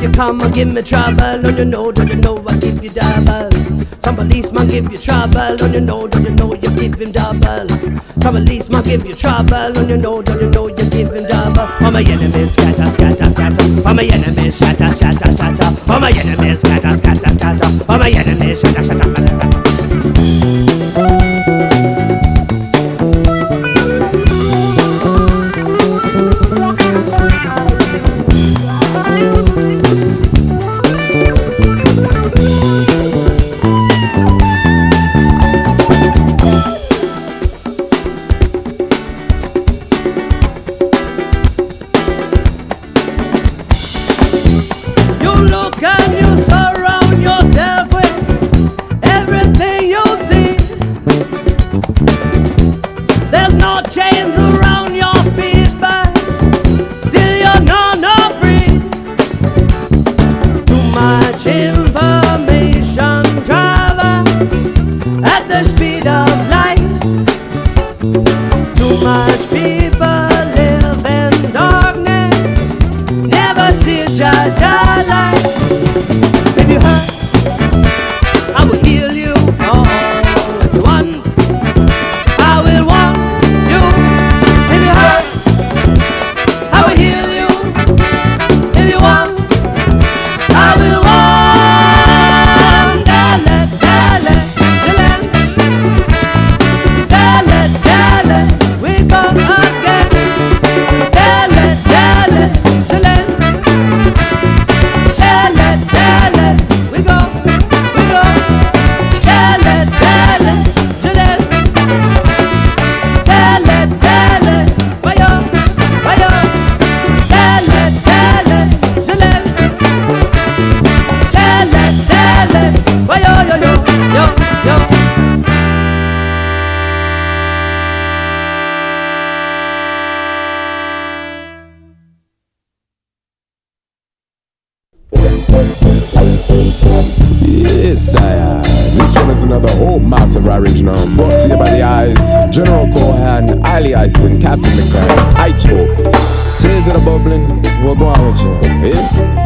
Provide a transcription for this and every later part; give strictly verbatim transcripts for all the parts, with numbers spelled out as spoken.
you come and give me trouble, and you know, don't you know I give you double. Some policeman give you trouble, and you know, don't you know you give him double. Some policeman give you trouble, and you know, don't you know you give him double. For my enemies scatter, scatter, scatter. For my enemies shatter, shatter, shatter. For my enemies scatter, scatter, scatter. For my enemies shatter, shatter, shatter. Yes, I am. This one is another whole massive original brought to you by the eyes General Cohan, Ali Eiston, Captain McCray, I Hope. Tears that are bubbling, we'll go on with you, eh?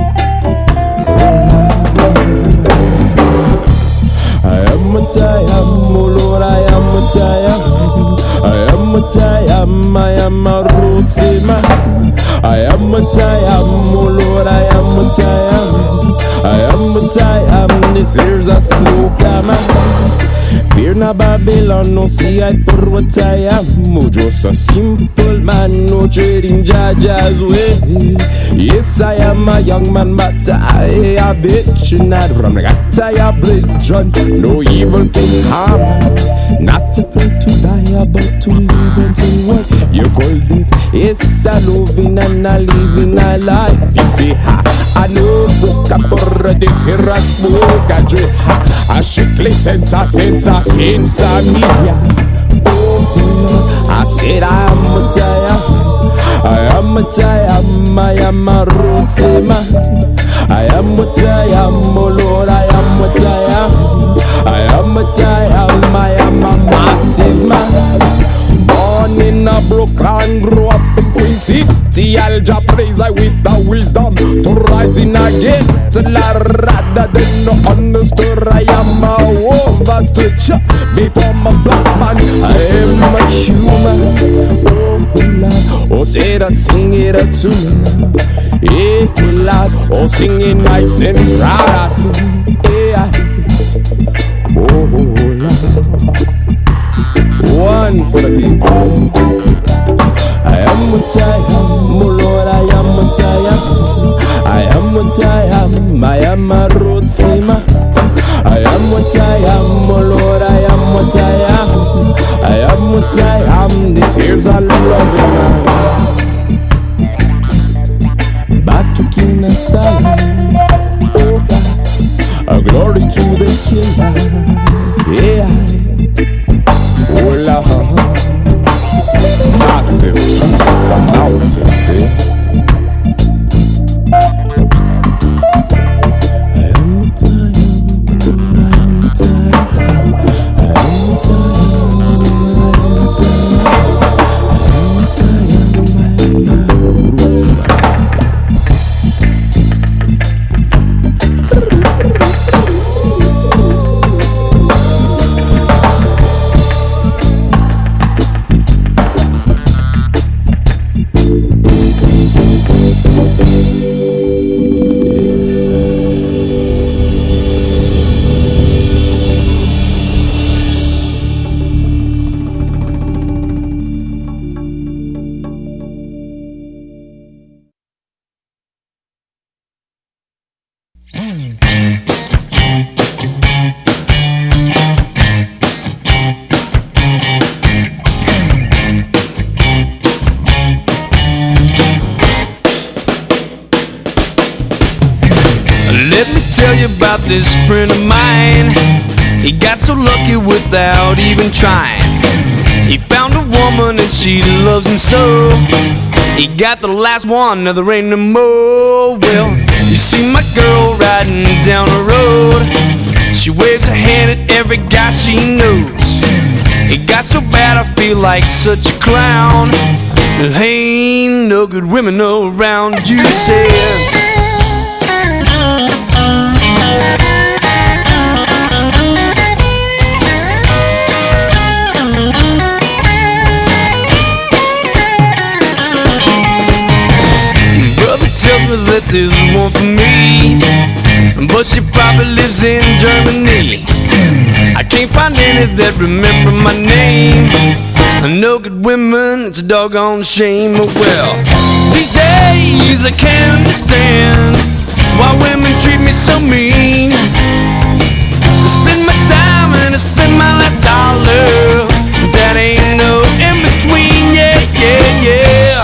I am a tired, oh Lord, I am a tired. I am a tired, I am a road saver. I am a tired, oh Lord, I am a tired. I am a tired, this here's a smoke, man. Fear na Babylon, no see I throw a tire. Just a simple man, no trading Jaja's way. Yes, I am a young man, but I have bitch not from the Gataya bridge. No evil can harm. Not afraid to die, but to live until what you call live. Yes, I loving and I living a life. You see, ha, I know book up already for a smoke. I do, ha, I should play sense, sense, sense, media. Oh, I said I am a tired. I am a tired, I am a road saver. I am a tired, oh Lord, I am a tired. I am a tired, I am a massive man. Born in a Brooklyn, grew up in Queen City. Alja praise I with the wisdom to rise in again. Rather than no understood, I am a overstretch. Before my black man, I am a human. Oh Lord, oh say that sing it a tune. Hey Lord, oh singing nice and proud. I sing, hey, oh Lord. One for the people. I am a tired, oh Lord, I am a tired. I am a tired, I am a road steamer. I am a tired, oh Lord, I am a tired. I am a tired, this here's a loving man. Back to Kinasala. Oh, a glory to the King. Yeah. Oh Lord, massive the mountains, eh? I am tired, I am tired. I am tired, I am tired. I am tired, I am about this friend of mine. He got so lucky without even trying. He found a woman and she loves him so. He got the last one, now there ain't no more. Well, you see my girl riding down the road. She waves her hand at every guy she knows. It got so bad I feel like such a clown. There ain't no good women around, you said. Tells me that there's one for me, but she probably lives in Germany. I can't find any that remember my name. No good women, it's a doggone shame. Well, these days I can't understand why women treat me so mean. I spend my time and I spend my last dollar. That ain't no in between, yeah, yeah, yeah.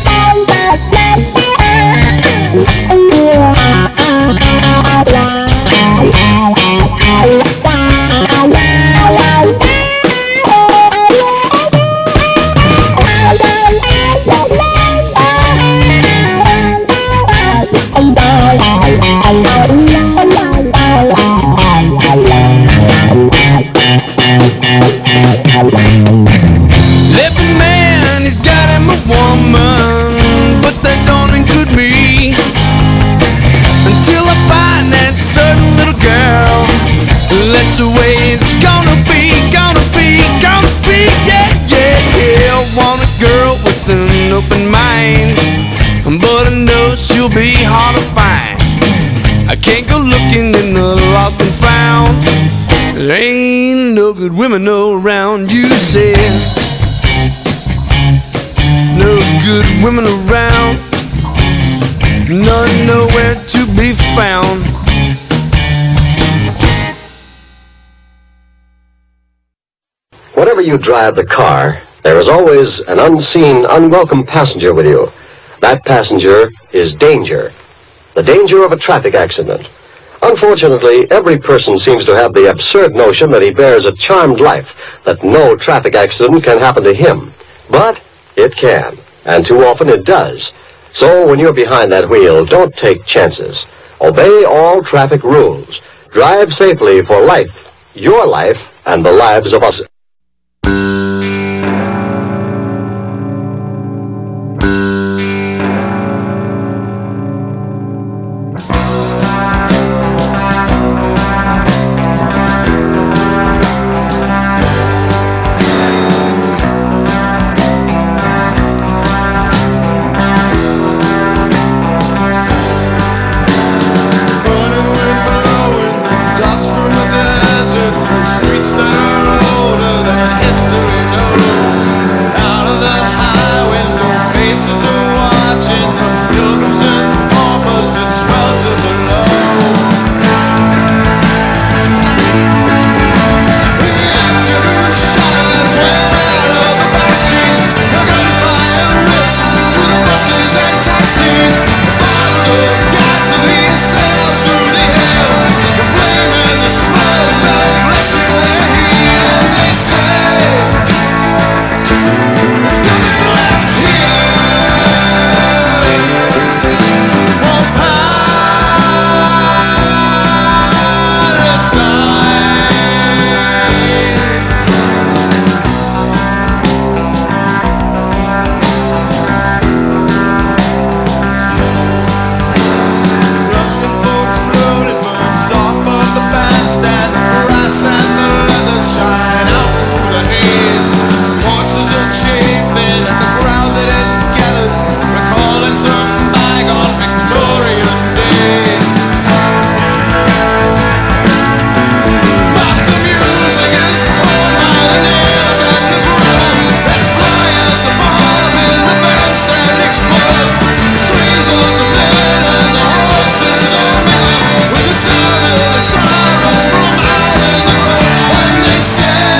Every man, he's got him a woman, but that don't include me. Until I find that certain little girl, that's the way it's gonna be, gonna be, gonna be, yeah, yeah, yeah. I want a girl with an open mind, but I know she'll be hard to find. I can't go looking in the lost and found. There ain't no good women around, you said. No good women around, none nowhere to be found. Whenever you drive the car, there is always an unseen, unwelcome passenger with you. That passenger is danger. The danger of a traffic accident. Unfortunately, every person seems to have the absurd notion that he bears a charmed life, that no traffic accident can happen to him. But it can, and too often it does. So when you're behind that wheel, don't take chances. Obey all traffic rules. Drive safely for life, your life, and the lives of us. Yeah.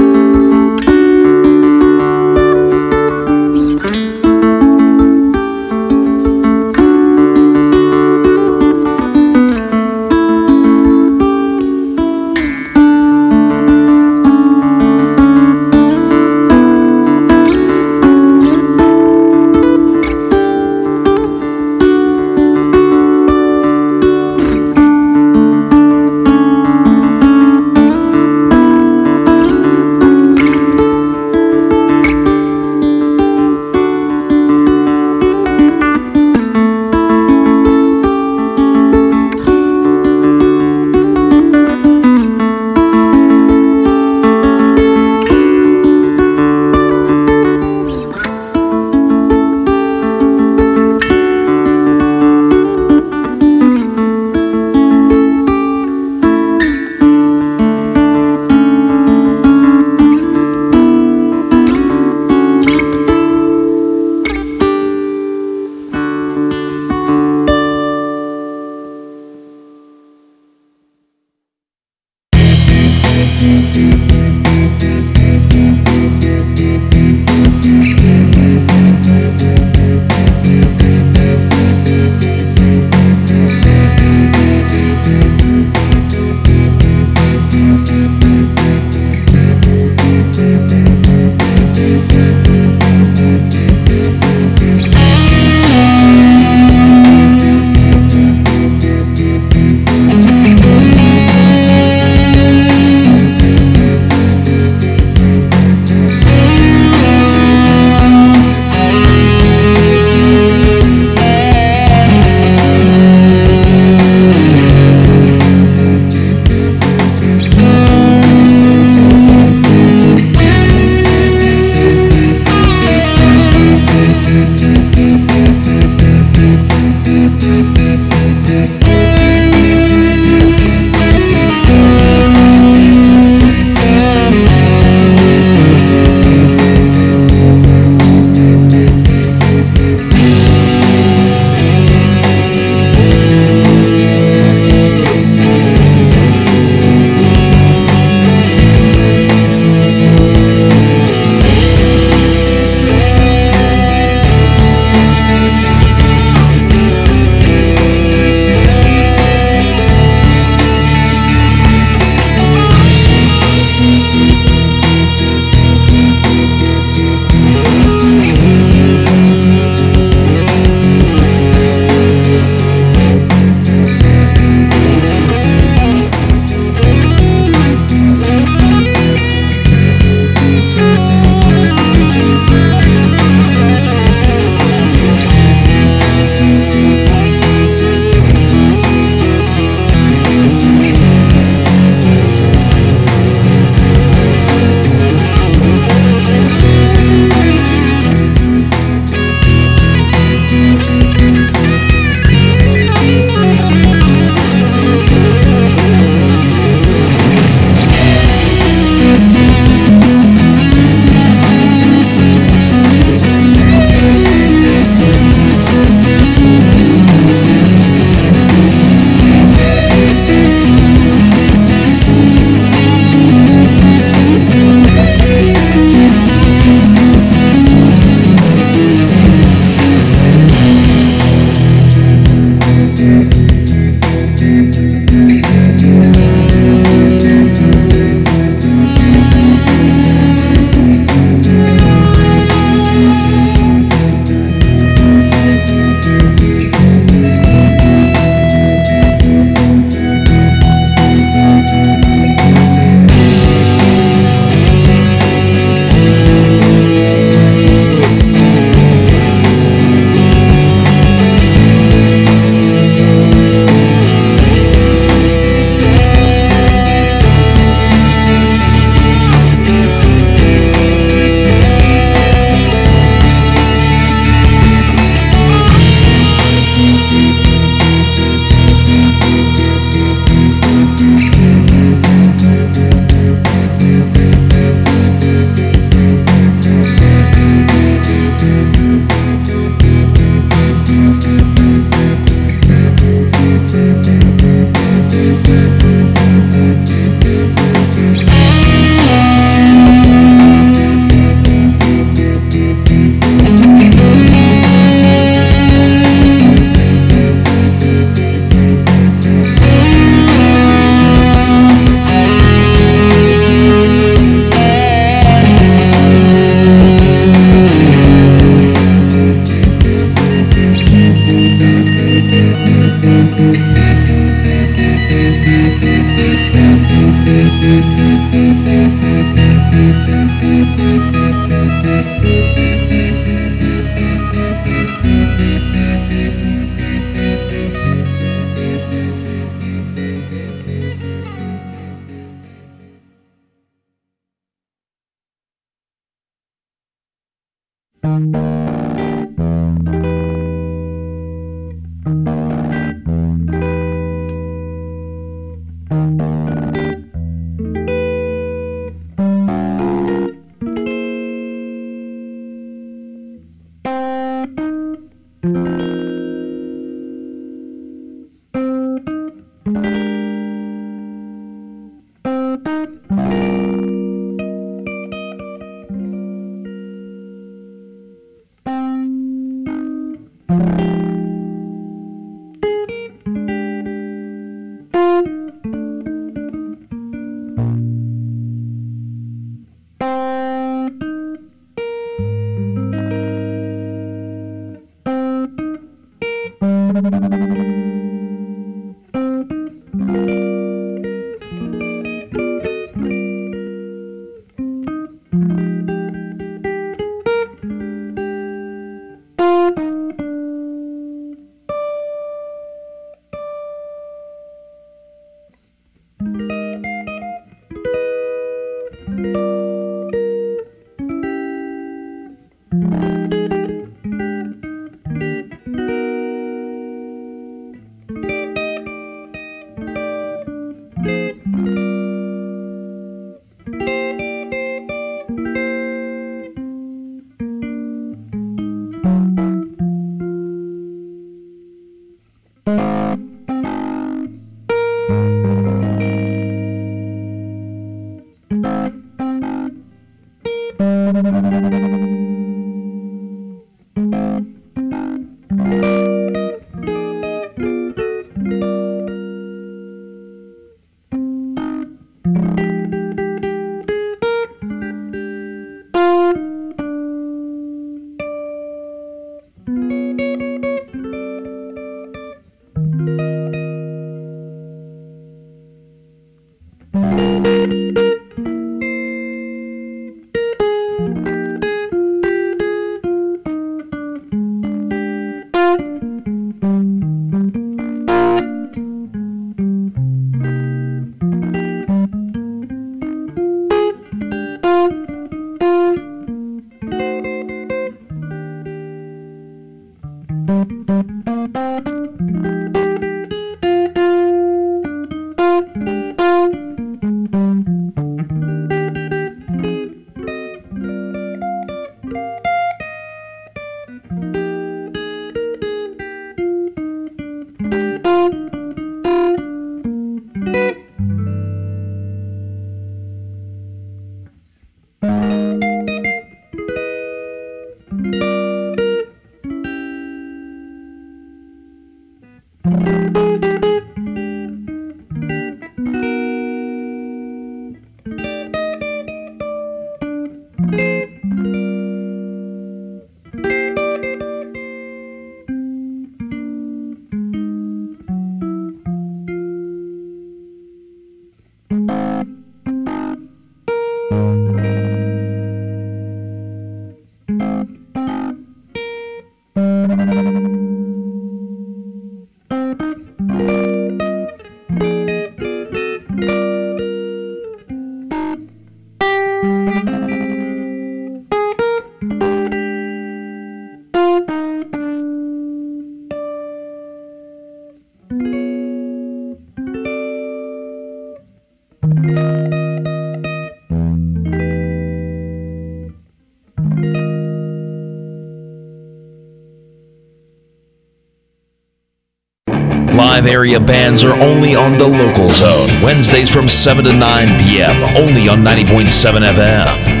Live area bands are only on the Local Zone, Wednesdays from seven to nine p.m., only on ninety point seven F M.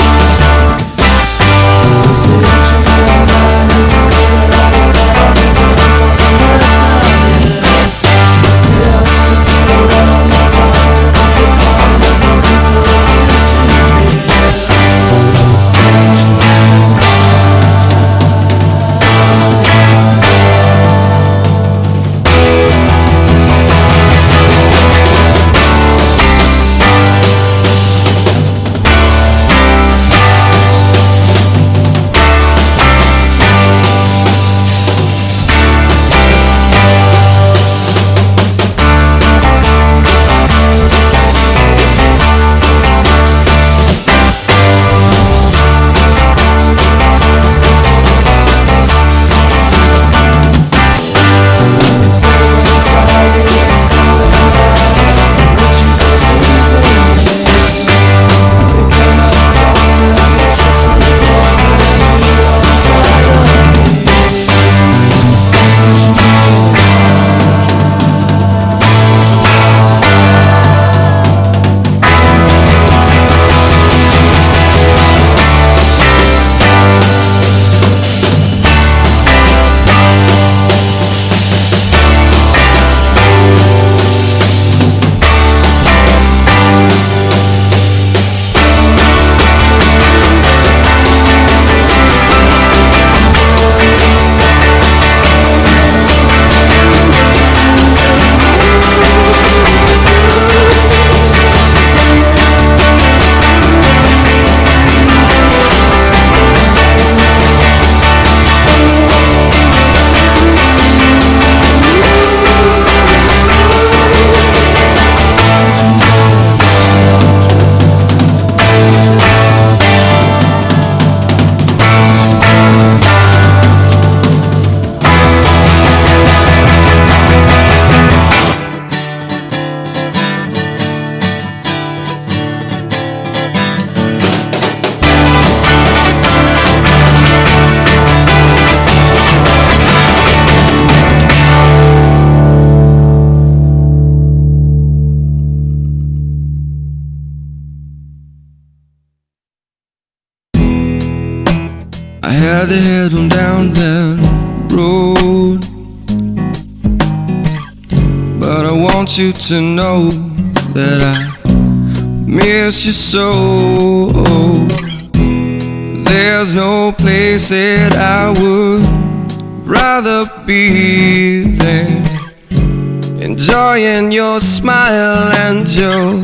Is there to head on down that road, but I want you to know that I miss you so. There's no place that I would rather be than enjoying your smile and your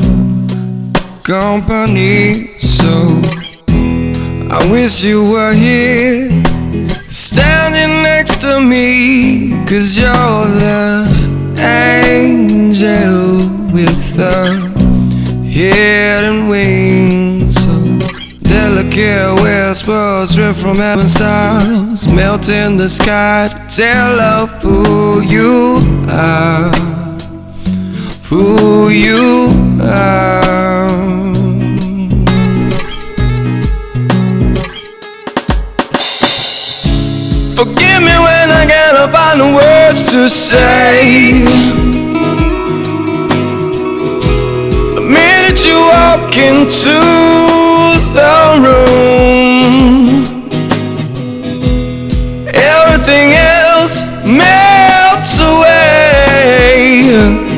company. So I wish you were here, standing next to me, 'cause you're the angel with the hidden wings, so delicate whispers drift from heaven's stars, melt in the sky to tell of who you are, who you are. Forgive me when I cannot find the words to say. The minute you walk into the room, everything else melts away.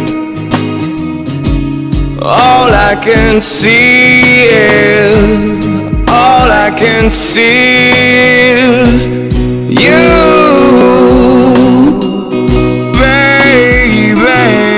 All I can see is, all I can see is you, baby.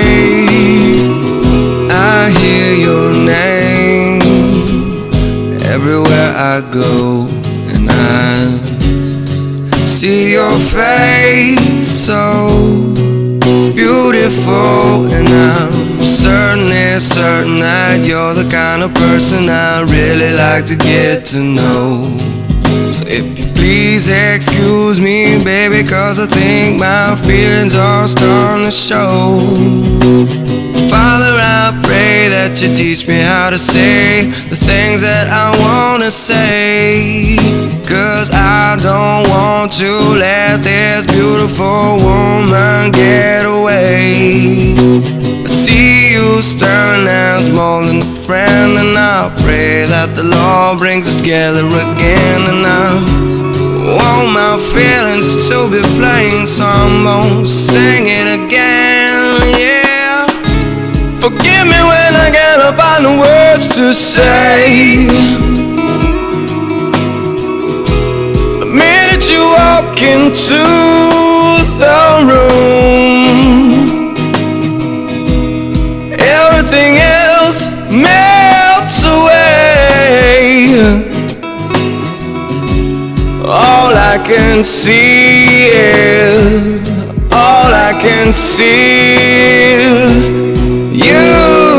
I hear your name everywhere I go, and I see your face so beautiful, and I'm certainly certain that you're the kind of person I really like to get to know. So if you please excuse me, baby, 'cause I think my feelings are starting to show. Father, I pray that you teach me how to say the things that I wanna say, 'cause I don't want to let this beautiful woman get away. I see you stern as more than a friend, and I pray that the Lord brings us together again. And I want my feelings to be plain, so I'm gonna sing it again, yeah. Forgive me when I cannot find the words to say. The minute you walk into the room, everything else melts away. All I can see is, all I can see is you,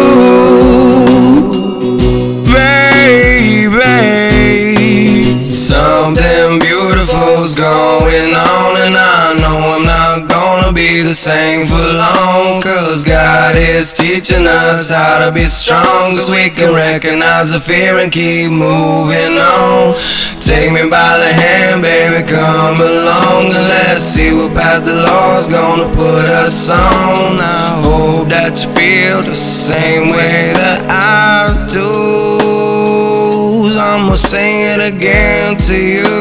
baby. Something beautiful's going on, and I know I'm not gonna be the same for long, 'cause God is teaching us how to be strong, 'cause we can recognize the fear and keep moving on. Take me by the hand, baby, come along, and let's see what path the Lord's gonna put us on. I hope that you feel the same way that I do, so I'm gonna sing it again to you.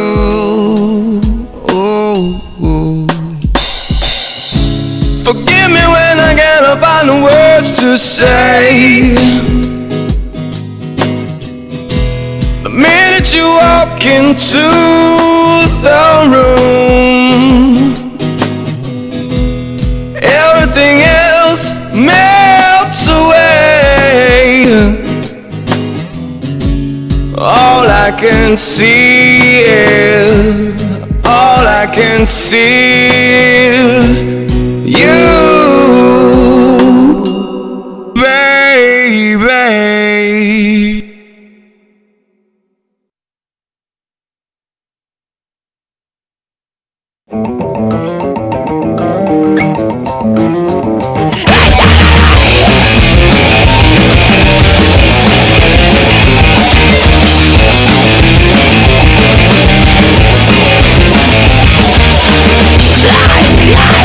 Ooh, ooh. Forgive me when I cannot find the words to say. The minute you walk into the room, everything else melts away. All I can see is, all I can see is you, baby. Life, life.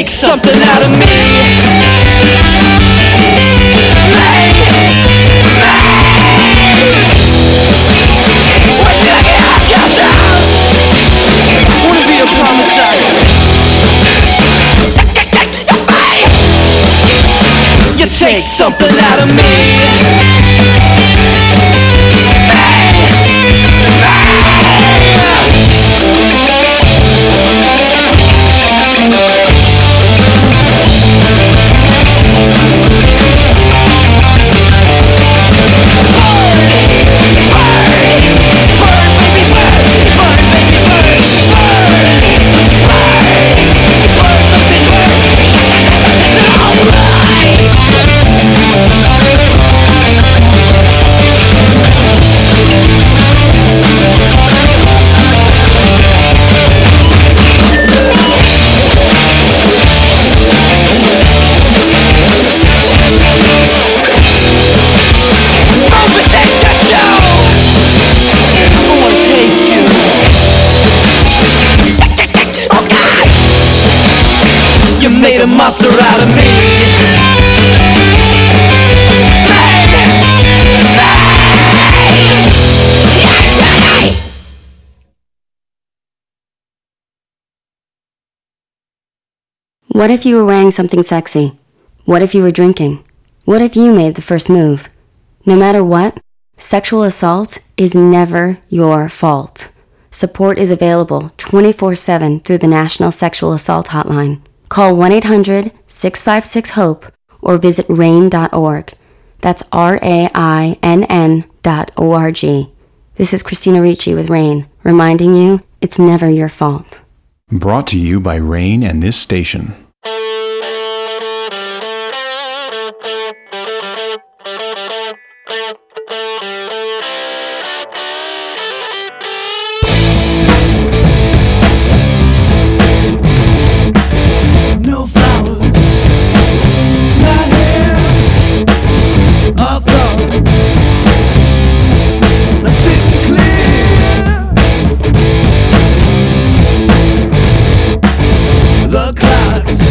take something out of me. Wanna be a promise doctor. You take something out of me. Made a monster out of me. What if you were wearing something sexy? What if you were drinking? What if you made the first move? No matter what, sexual assault is never your fault. Support is available twenty-four seven through the National Sexual Assault Hotline. Call one eight hundred, six five six, HOPE or visit rain dot org. That's R A I N N dot O R G. This is Christina Ricci with RAIN, reminding you it's never your fault. Brought to you by RAIN and this station. The clocks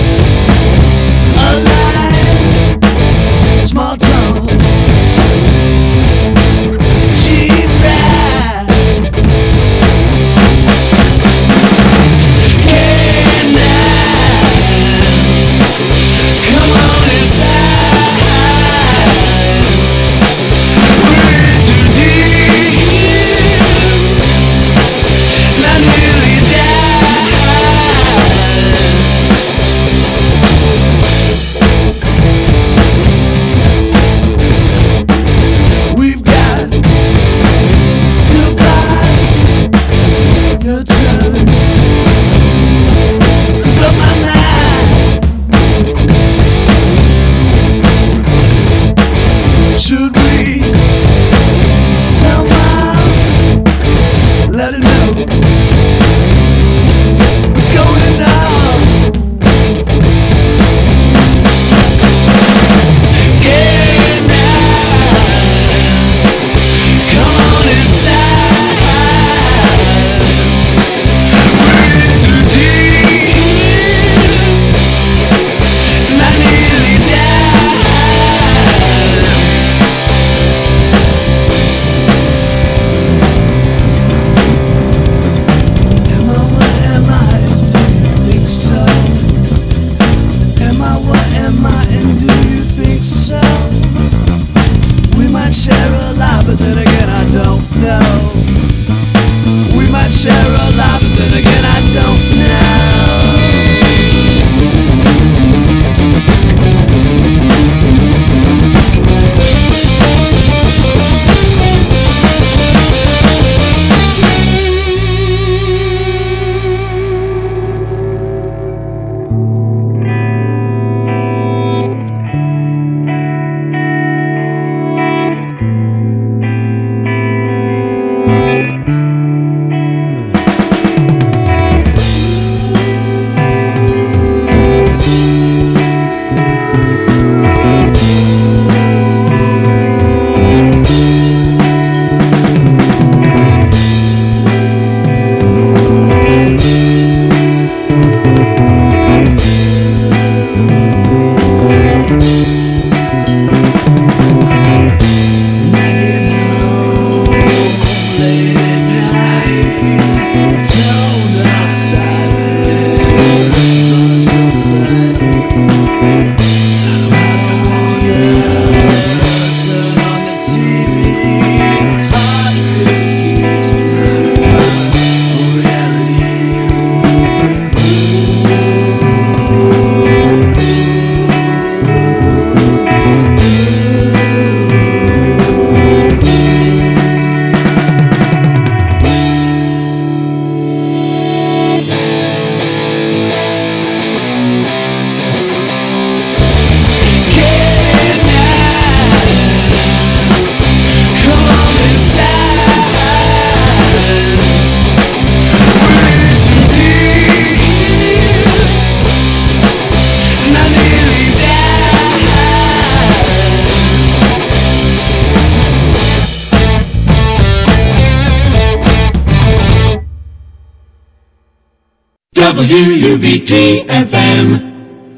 W U B T F M.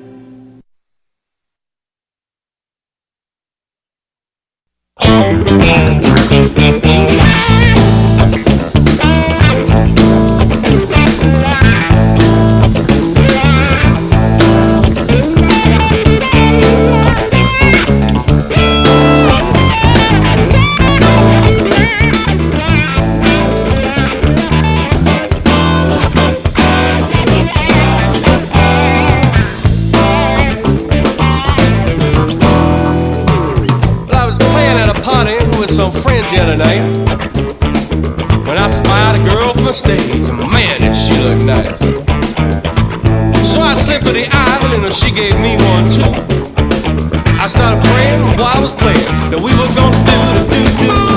The other night, when I spied a girl from the stage, man, did she look nice. So I slipped to the aisle and she gave me one too. I started praying while I was playing that we were gonna do the do-do.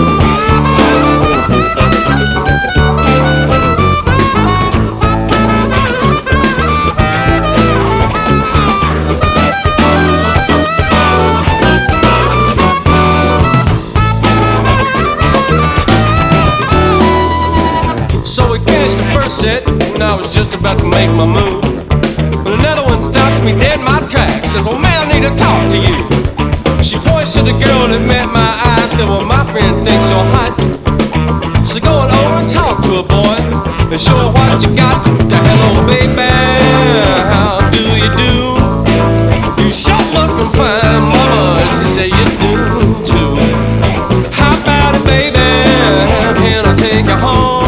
And I was just about to make my move, but another one stops me dead in my tracks. Says, well, man, I need to talk to you. She points to the girl that met my eye. Said, well, my friend thinks you're hot, so go on over and talk to her, boy, and show her what you got. The hello, baby, how do you do? You sure looking fine, mama. She said you do too. How about it, baby? Can I take you home?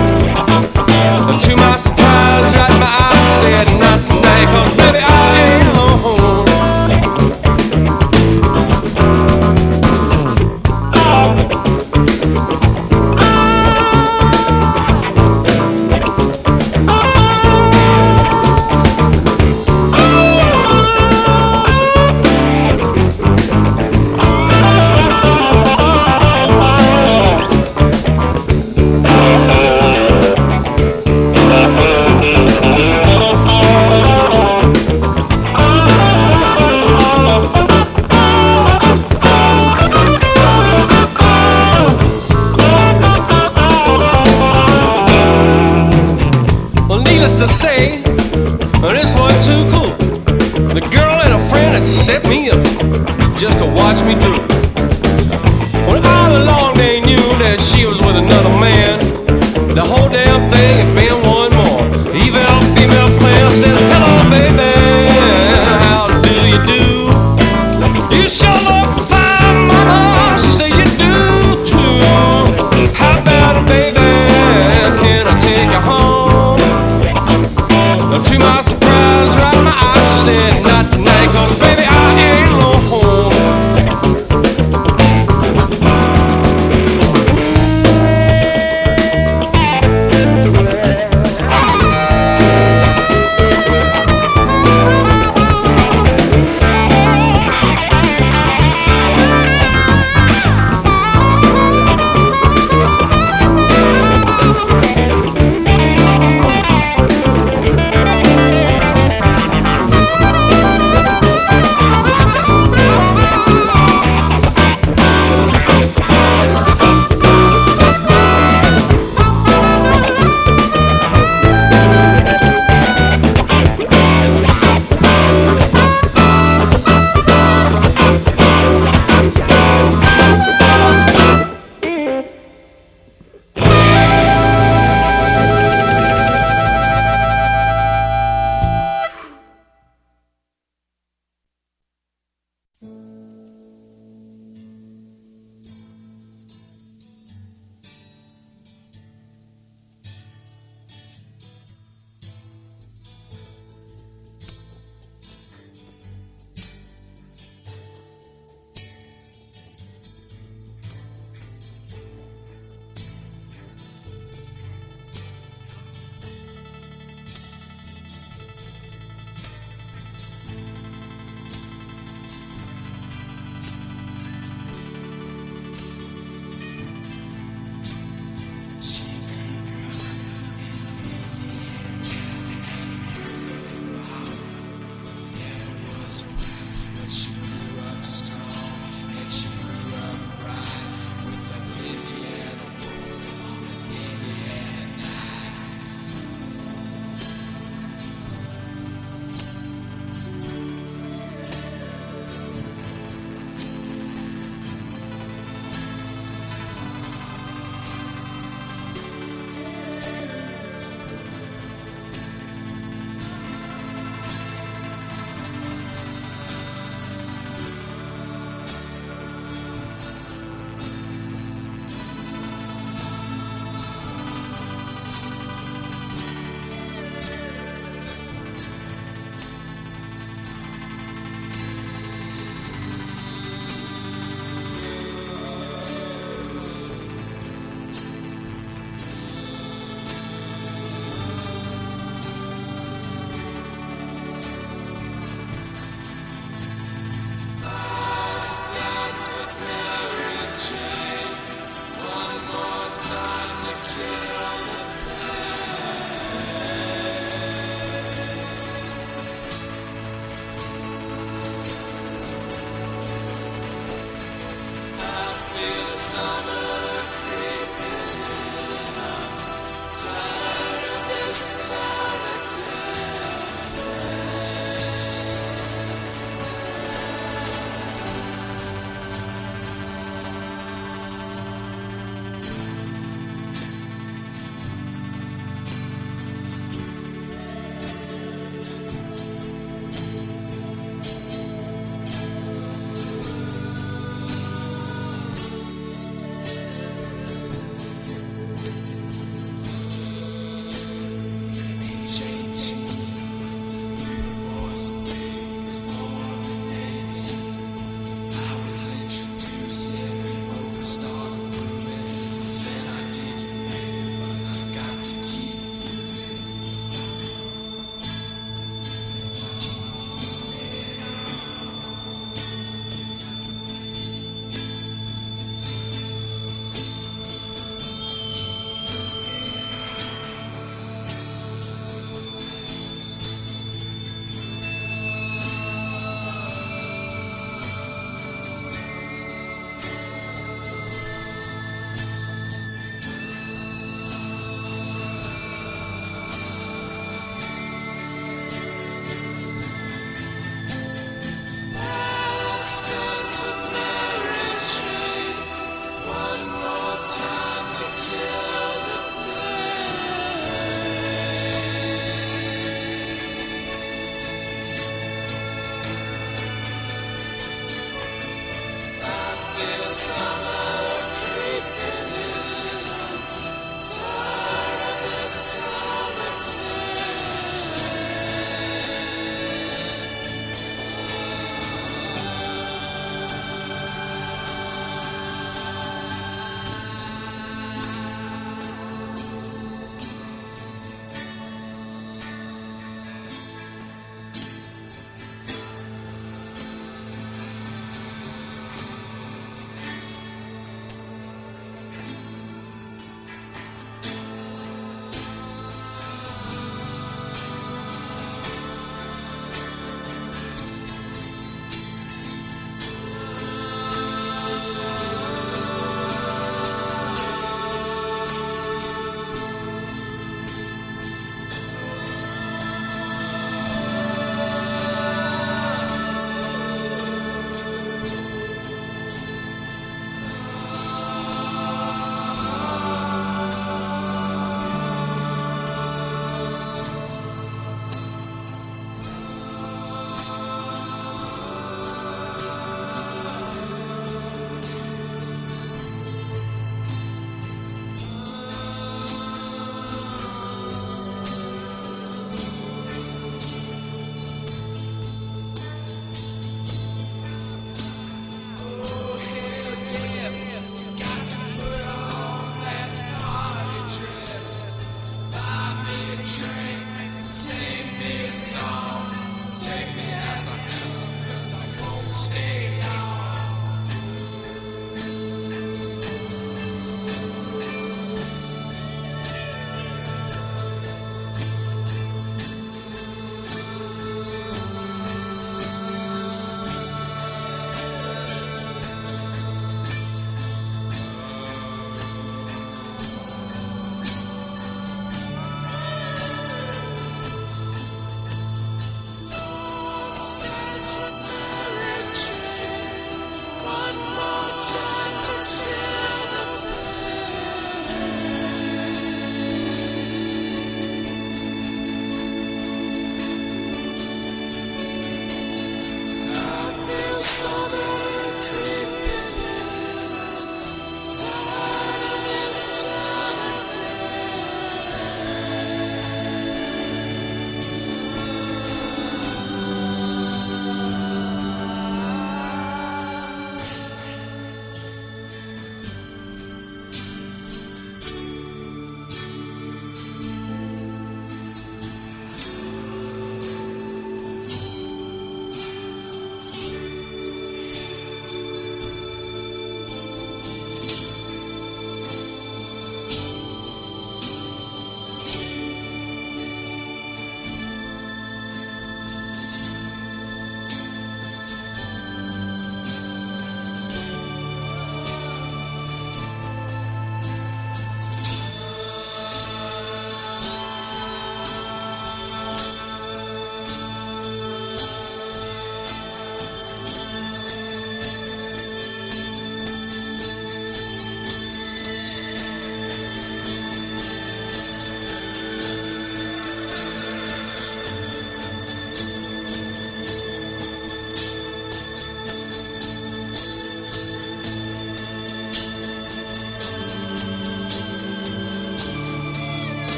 To my surprise, right in my eyes, she said, not tonight, 'cause baby, I ain't home. To say, this wasn't too cool. The girl and her friend had set me up just to watch me drool. When all along they knew that she was with another man, the whole damn thing had been one more. Even a female player said, hello, baby, how do you do? You sure look fine, mama. She said, you do too. How about it, baby? Can I take you home? To my surprise, right in my eyes, she said, not tonight, 'cause baby, I ain't home.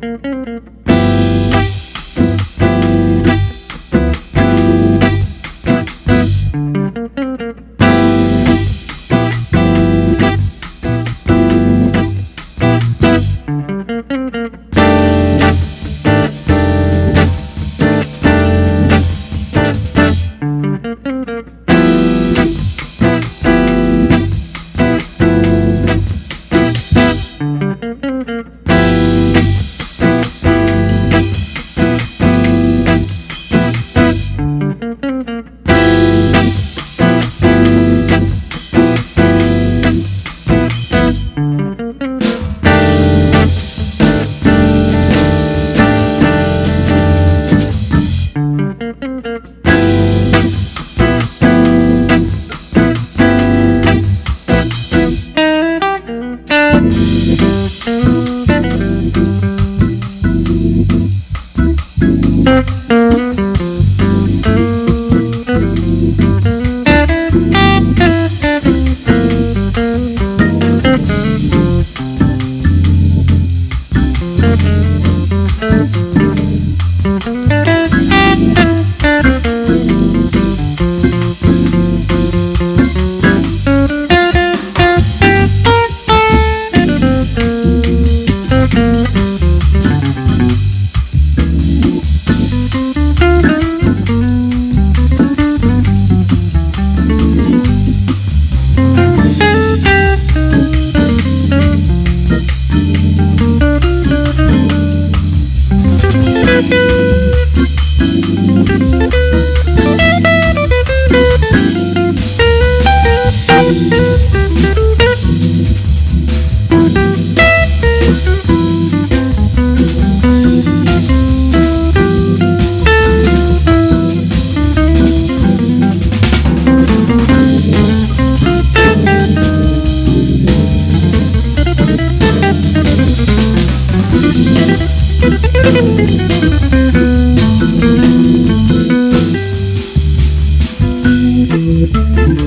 Thank you.